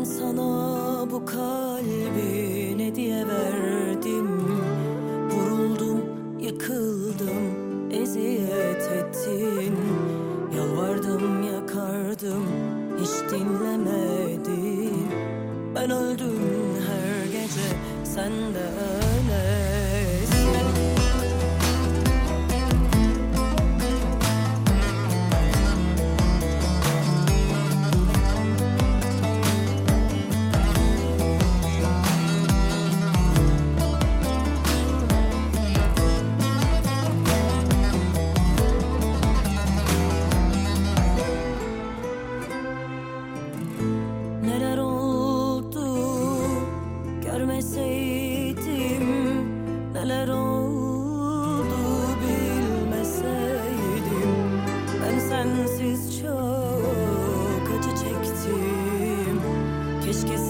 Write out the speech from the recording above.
sana bu kalbi ne diye verdim? Vuruldum, yıkıldım, eziyet ettin. Yalvardım, yakardım, hiç dinlemedin. Ben öldüm her gece, sen de öylesin. Neler oldu görmeseydim, neler oldu bilmeseydim. Ben sensiz çok acı çektim, keşke